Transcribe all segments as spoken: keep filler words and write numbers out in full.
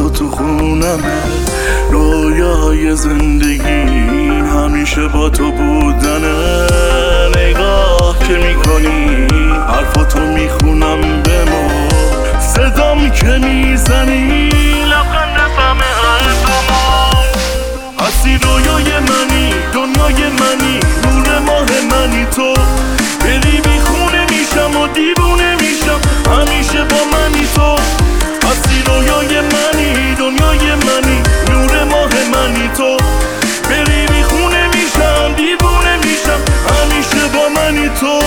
تو تو خونمه. رویای زندگی همیشه با تو بودنه. نگاه که میکنی حرفاتو میخونم بمون، صدام که میزنی لبخند فهمه قلبمون. هستی رویای منی، دنیای منی، نور ماه منی تو. بری بیخونه میشم و دیوونه میشم، همیشه با منی تو. هستی رویای منی، دنیای منی، نور ماه منی تو. بری بیخونه میشم، دیوونه میشم، همیشه با منی تو.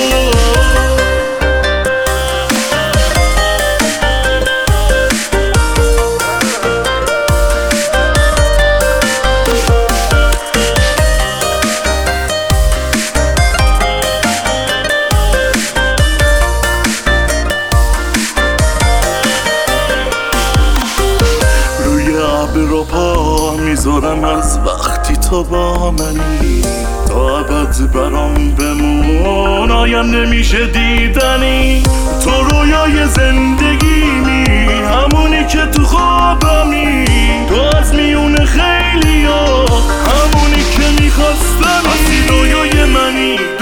رو پا میذارم از وقتی تو با منی، تا ابد برام بمون. آینده میشه دیدنی، تو رویای زندگیمی، همونی که تو خوابمی. تو از میون خیلی ها همونی که میخواستمی. هستی رویای منی،